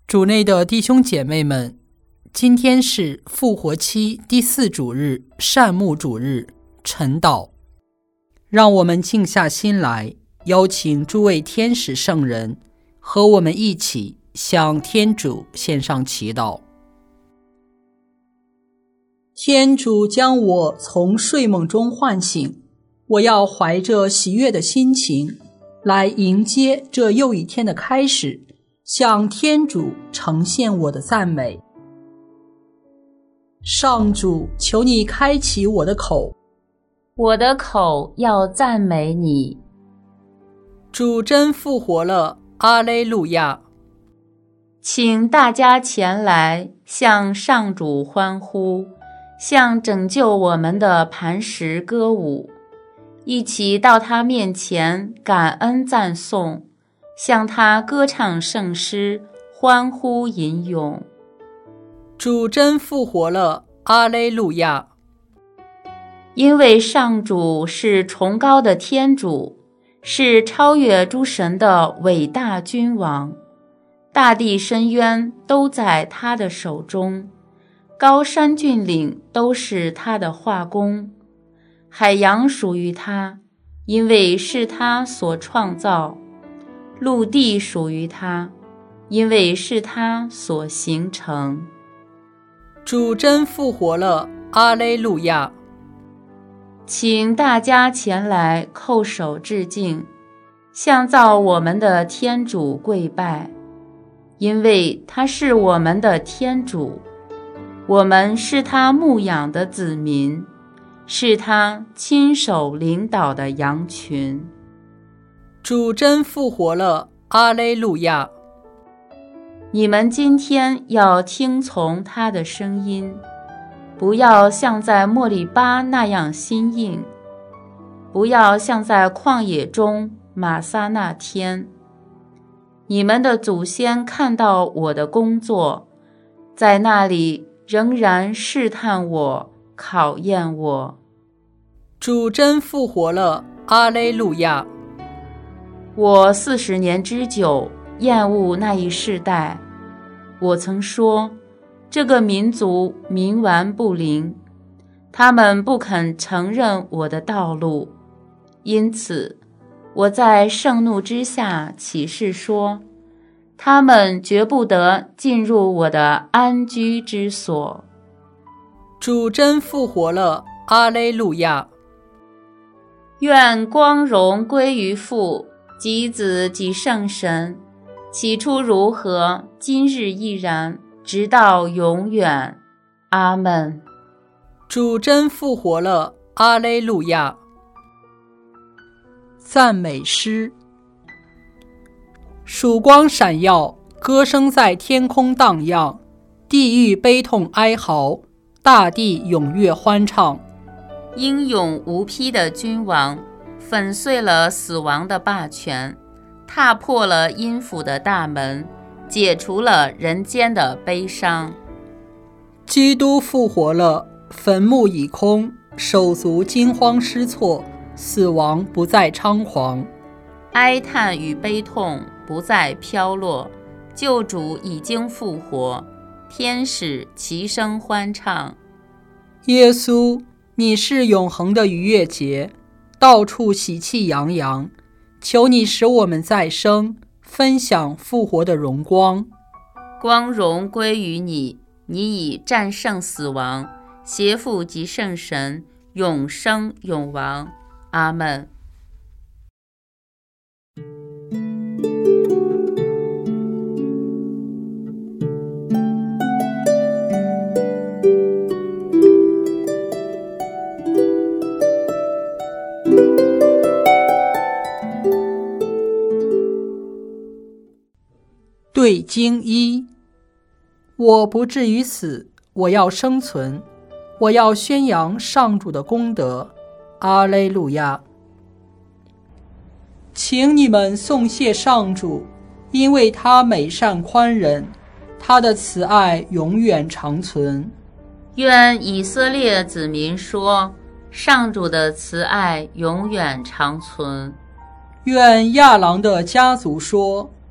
主内的弟兄姐妹们，今天是复活期第4主日，善牧主日，晨祷。让我们静下心来，邀请诸位天使圣人和我们一起向天主献上祈祷。天主将我从睡梦中唤醒，我要怀着喜悦的心情来迎接这又一天的开始，向天主呈现我的赞美。上主，求你开启我的口， 我的口要赞美你。 主真复活了，阿肋路亚！ 请大家前来向上主欢呼，向拯救我们的磐石歌舞，一起到他面前感恩赞颂，向他歌唱圣诗，欢呼吟咏。 主真复活了，阿肋路亚！ 因为上主是崇高的天主，是超越诸神的伟大君王，大地深渊都在他的手中，高山峻岭都是他的画工，海洋属于他，因为是他所创造，陆地属于他，因为是他所形成。 主真复活了，阿肋路亚！ 请大家前来叩首致敬，向造我们的天主跪拜，因为他是我们的天主，我们是他牧养的子民，是他亲手领导的羊群。 主真复活了，阿肋路亚！ 你们今天要听从他的声音，不要像在莫利巴那样心硬，不要像在旷野中玛撒那天。你们的祖先看到我的工作，在那里仍然试探我，考验我。 主真复活了，阿肋路亚！ 我40年之久厌恶那一世代，我曾说，这个民族冥顽不灵，他们不肯承认我的道路，因此我在盛怒之下起誓说，他们绝不得进入我的安居之所。 主真复活了，阿肋路亚！ 愿光荣归于父及子及圣神，起初如何，今日亦然，直到永远。阿们。 主真复活了，阿肋路亚！赞美诗。曙光闪耀，歌声在天空荡漾，地狱悲痛哀嚎，大地踊跃欢唱。 英勇无匹的君王粉碎了死亡的霸权，踏破了阴府的大门，解除了人间的悲伤。 基督复活了，坟墓已空，手足惊慌失措，死亡不再猖狂， 哀叹与悲痛不再飘落，救主已经复活，天使齐声欢唱。 耶稣，你是永恒的逾越节，到处喜气洋洋，求你使我们再生，分享复活的荣光。 光荣归于你，你已战胜死亡，携父及圣神，永生永王。阿们。 对经一，我不至于死，我要生存，我要宣扬上主的功德。阿肋路亚！请你们颂谢上主，因为他美善宽仁，他的慈爱永远长存。 愿以色列子民说，上主的慈爱永远长存。 愿亚郎的家族说，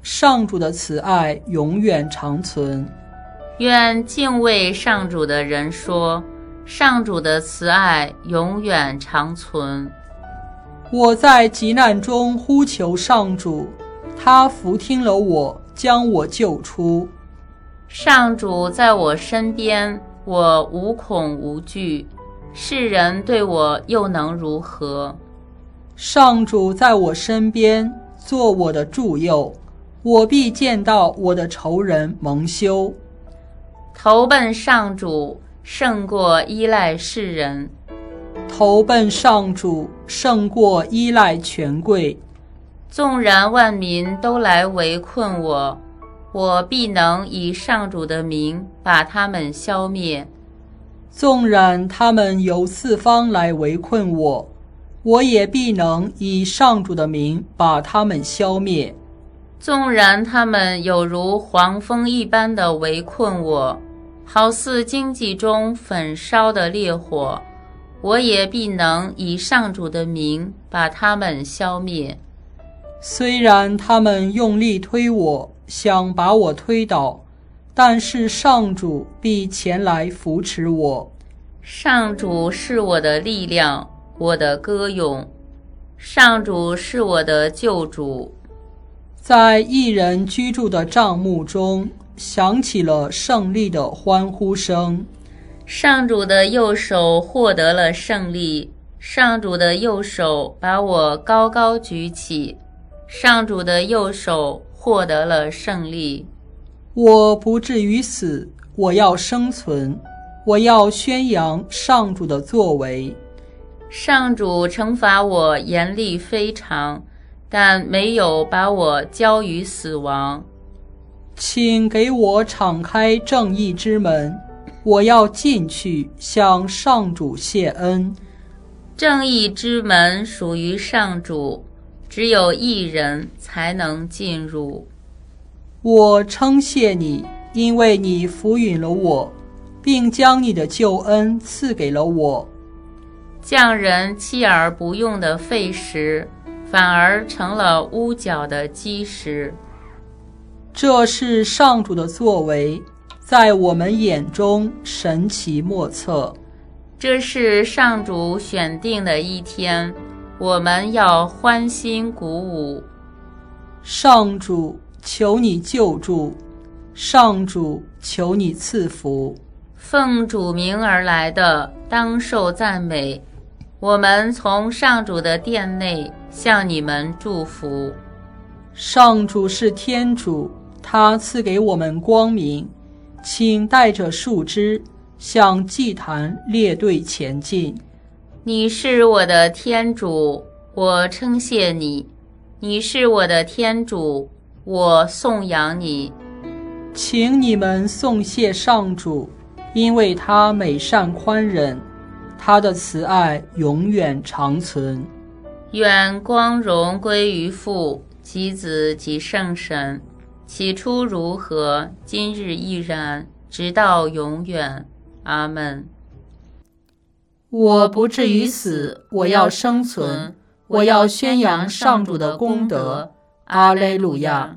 上主的慈爱永远长存。 愿敬畏上主的人说，上主的慈爱永远长存。 我在急难中呼求上主，他俯听了我，将我救出。 上主在我身边，我无恐无惧，世人对我又能如何？ 上主在我身边，做我的助佑，我必见到我的仇人蒙羞。 投奔上主，胜过依赖世人。 投奔上主，胜过依赖权贵。 纵然万民都来围困我，我必能以上主的名把他们消灭。 纵然他们由四方来围困我，我也必能以上主的名把他们消灭。 纵然他们有如黄蜂一般的围困我，好似荆棘中焚烧的烈火，我也必能以上主的名把他们消灭。 虽然他们用力推我，想把我推倒，但是上主必前来扶持我。 上主是我的力量，我的歌咏。上主是我的救主。 在一人居住的帐幕中，响起了胜利的欢呼声。 上主的右手获得了胜利，上主的右手把我高高举起，上主的右手获得了胜利。 我不至于死，我要生存，我要宣扬上主的作为。 上主惩罚我严厉非常，但没有把我交于死亡。 请给我敞开正义之门，我要进去向上主谢恩。 正义之门属于上主，只有一人才能进入。 我称谢你，因为你抚允了我，并将你的救恩赐给了我。 匠人弃而不用的废石，反而成了屋角的基石。 这是上主的作为，在我们眼中神奇莫测。 这是上主选定的一天，我们要欢欣鼓舞。 上主，求你救助；上主，求你赐福。 奉主名而来的，当受赞美。我们从上主的殿内向你们祝福。 上主是天主，他赐给我们光明，请带着树枝向祭坛列队前进。 你是我的天主，我称谢你；你是我的天主，我颂扬你。 请你们颂谢上主，因为他美善宽忍，他的慈爱永远长存。 愿光荣归于父、及子、及圣神，起初如何，今日亦然，直到永远。阿们。 我不至于死，我要生存，我要宣扬上主的功德。阿肋路亚。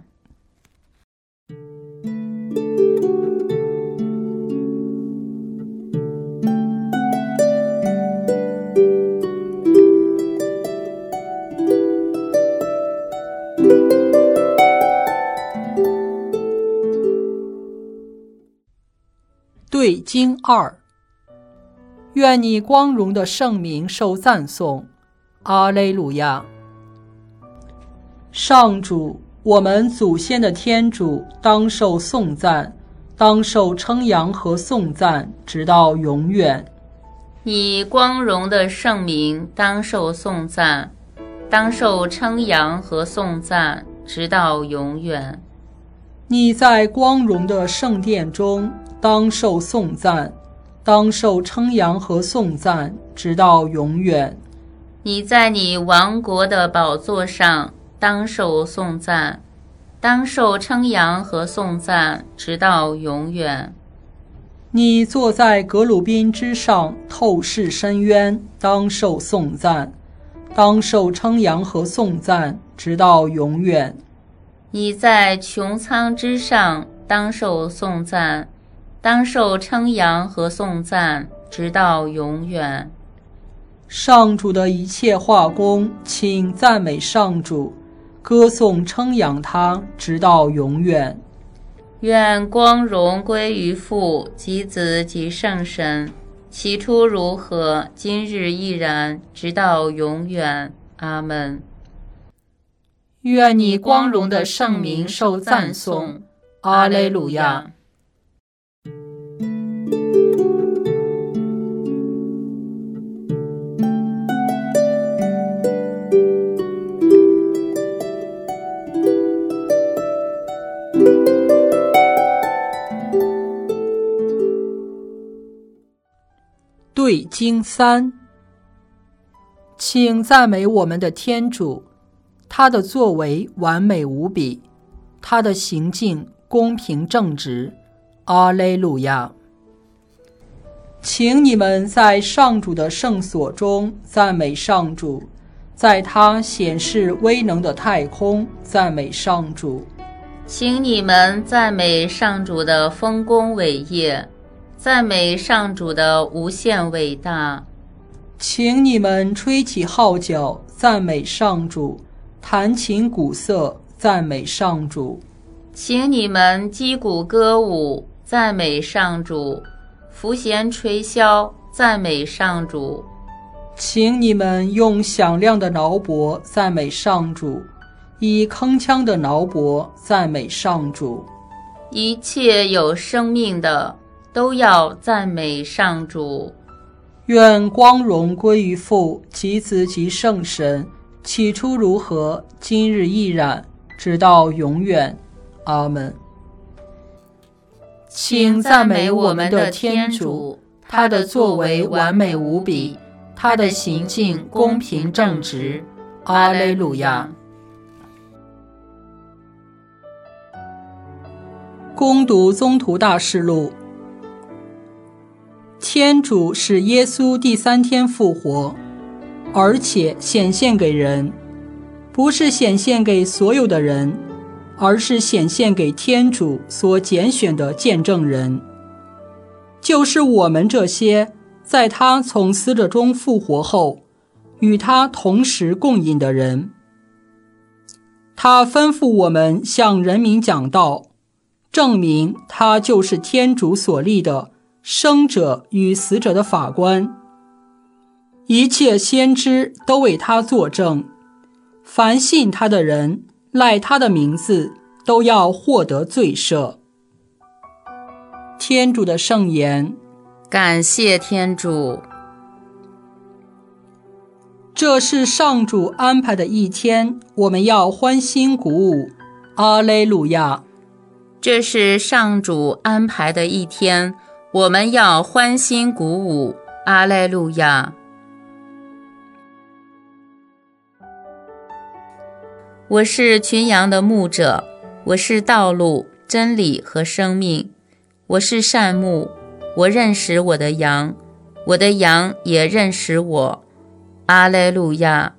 对经2，愿你光荣的圣名受赞颂。阿肋路亚。上主，我们祖先的天主，当受颂赞，当受称扬和颂赞，直到永远。 你光荣的圣名当受颂赞，当受称扬和颂赞，直到永远。 你在光荣的圣殿中当受颂赞，当受称扬和颂赞，直到永远。 你在你王国的宝座上当受颂赞，当受称扬和颂赞，直到永远。 你坐在革鲁宾之上，透视深渊，当受颂赞，当受称扬和颂赞，直到永远。 你在穹苍之上，当受颂赞，当受称扬和颂赞，直到永远。 上主的一切化工，请赞美上主，歌颂称扬他，直到永远。 愿光荣归于父及子及圣神，起初如何，今日亦然，直到永远。阿们。 愿你光荣的圣名受赞颂。阿肋路亚。对经3，请赞美我们的天主，他的作为完美无比，他的行径公平正直。阿肋路亚。请你们在上主的圣所中赞美上主，在他显示威能的太空赞美上主。 请你们赞美上主的丰功伟业，赞美上主的无限伟大。 请你们吹起号角赞美上主，弹琴鼓瑟赞美上主。 请你们击鼓歌舞赞美上主，拂弦吹箫赞美上主。 请你们用响亮的挠钹赞美上主，以铿锵的挠钹赞美上主。 一切有生命的都要赞美上主。 愿光荣归于父及子及圣神，起初如何，今日亦然，直到永远。阿们。请赞美我们的天主，他的作为完美无比，他的行径公平正直。阿肋路亚。恭读宗徒大事录。天主使耶稣第3天复活，而且显现给人，不是显现给所有的人，而是显现给天主所拣选的见证人，就是我们这些在他从死者中复活后与他同时共饮的人。他吩咐我们向人民讲道，证明他就是天主所立的生者与死者的法官。一切先知都为他作证，凡信他的人赖他的名字都要获得罪赦。天主的圣言。 感谢天主。 这是上主安排的一天，我们要欢欣鼓舞。阿肋路亚。 这是上主安排的一天，我们要欢欣鼓舞。阿肋路亚。我是群羊的牧者，我是道路、真理和生命。我是善牧，我认识我的羊，我的羊也认识我。阿肋路亚。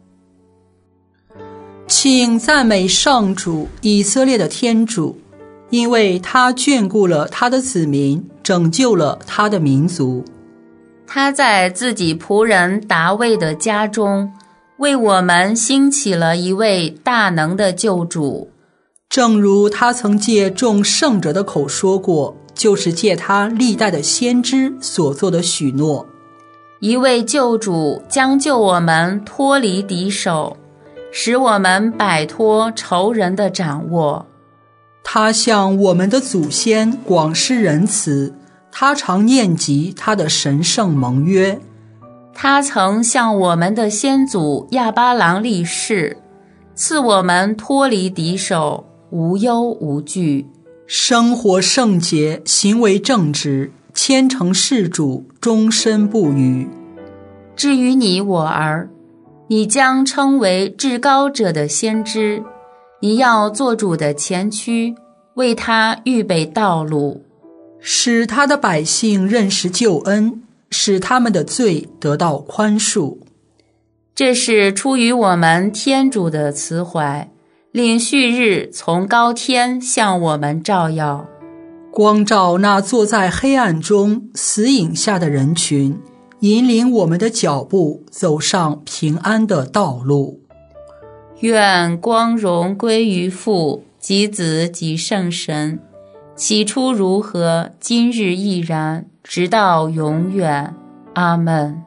请赞美上主，以色列的天主，因为他眷顾了他的子民，拯救了他的民族。 他在自己仆人达味的家中，为我们兴起了一位大能的救主， 正如他曾借众圣者的口说过，就是借他历代的先知所做的许诺。 一位救主将救我们脱离敌手，使我们摆脱仇人的掌握。 他向我们的祖先广施仁慈，他常念及他的神圣盟约。 他曾向我们的先祖亚巴郎立誓，赐我们脱离敌手，无忧无惧， 生活圣洁，行为正直，虔诚事主，终身不渝。 至于你我儿，你将称为至高者的先知，你要做主的前驱，为他预备道路， 使他的百姓认识救恩，使他们的罪得到宽恕。 这是出于我们天主的慈怀， 令旭日从高天向我们照耀， 光照那坐在黑暗中死影下的人群，引领我们的脚步走上平安的道路。 愿光荣归于父及子及圣神，起初如何，今日亦然，直到永远。阿们。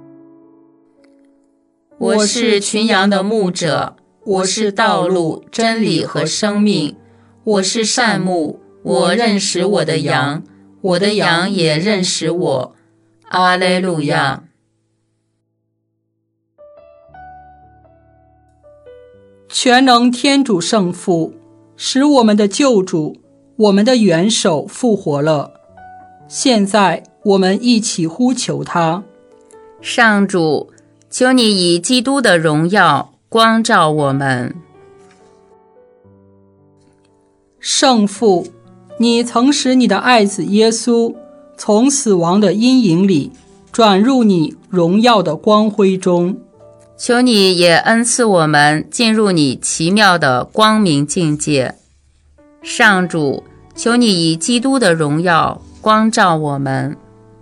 我是群羊的牧者，我是道路、真理和生命。我是善牧，我认识我的羊，我的羊也认识我。阿肋路亚。 全能天主圣父，使我们的救主，我们的元首复活了。现在我们一起呼求他。 上主，求你以基督的荣耀光照我们。 圣父，你曾使你的爱子耶稣从死亡的阴影里转入你荣耀的光辉中， 求你也恩赐我们进入你奇妙的光明境界。上主，求你以基督的荣耀光照我们。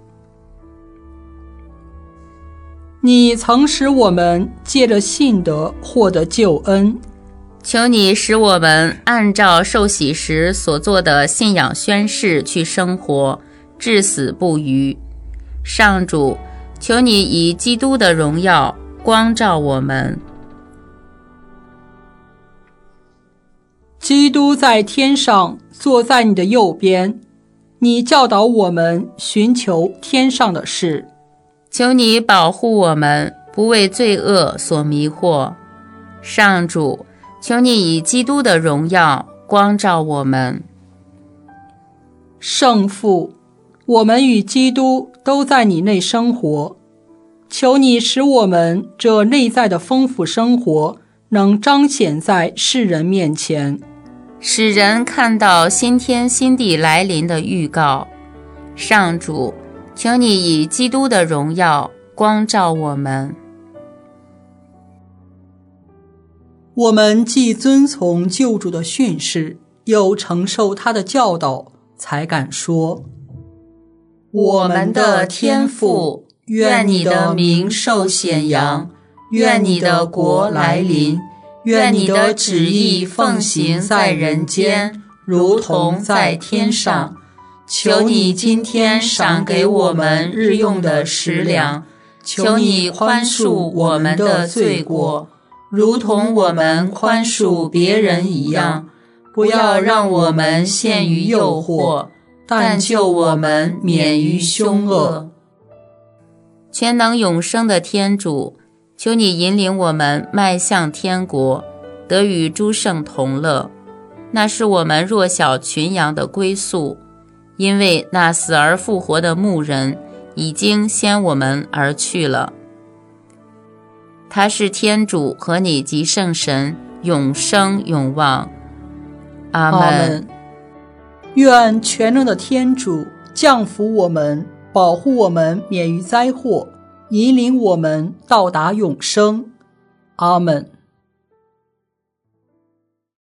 你曾使我们借着信德获得救恩， 求你使我们按照受洗时所做的信仰宣誓去生活，至死不渝。上主，求你以基督的荣耀光照我们。 基督在天上坐在你的右边，你教导我们寻求天上的事。 求你保护我们，不为罪恶所迷惑。上主，求你以基督的荣耀光照我们。 圣父，我们与基督都在你内生活，求你使我们这内在的丰富生活能彰显在世人面前， 使人看到新天新地来临的预告。上主，求你以基督的荣耀光照我们。 我们既遵从救主的训示，又承受他的教导，才敢说： 我们的天父，愿你的名受显扬，愿你的国来临，愿你的旨意奉行在人间，如同在天上。求你今天赏给我们日用的食粮，求你宽恕我们的罪过，如同我们宽恕别人一样。不要让我们陷于诱惑，但救我们免于凶恶。全能永生的天主，求你引领我们迈向天国，得与诸圣同乐。那是我们弱小群羊的归宿，因为那死而复活的牧人已经先我们而去了。他是天主和你及圣神，永生永望。阿们。 愿全能的天主降福我们，保护我们免于灾祸，引领我们到达永生。阿们。